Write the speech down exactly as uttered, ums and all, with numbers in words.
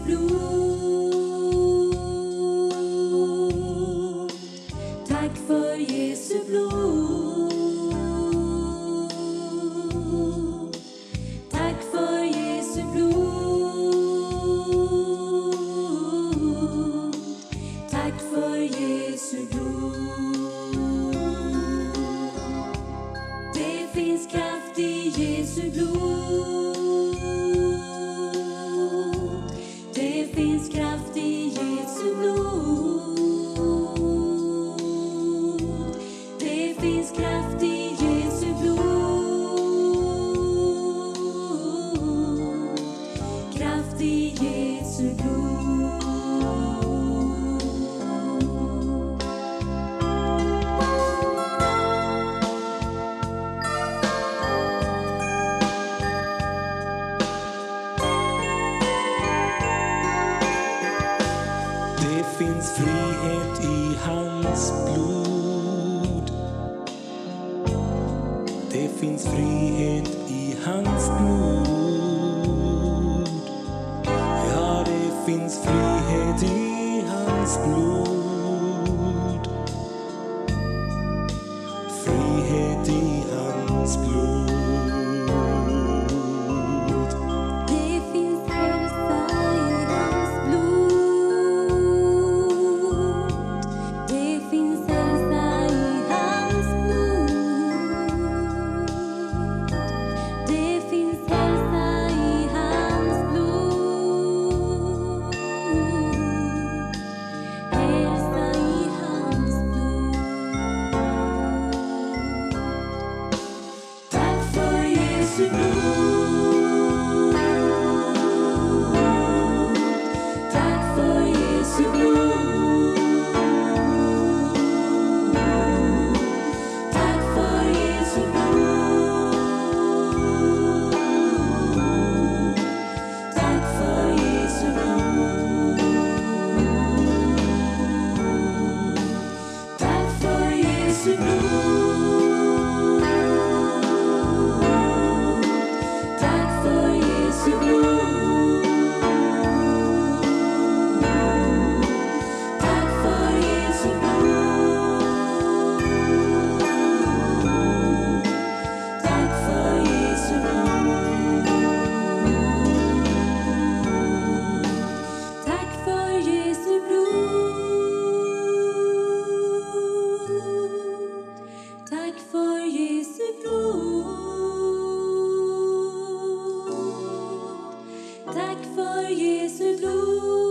blod. Tack för Jesu blod. Tack för Jesu blod. Tack för Jesu blod. Det finns kraft i Jesu blod. Det finns kraft i Jesu blod. Det finns kraft i Jesu blod. Kraft i Jesu blod. Det finns frihet i hans blod. Det finns frihet i hans blod. Ja, det finns frihet i hans blod. Frihet i hans blod. Det finns hälsa i hans blod. Det finns hälsa i hans blod. Det finns hälsa i hans blod. Hälsa i hans blod. Tack för Jesu blod. Tack för Jesu blod. Tack för Jesu blod. Tack för Jesu blod. Tack för Jesu blod. Tack för Jesu blod. Tack för Jesu blod. Tack för Jesu blod. Tack för Jesu blod. Tack för Jesu blod. Tack för Jesu blod.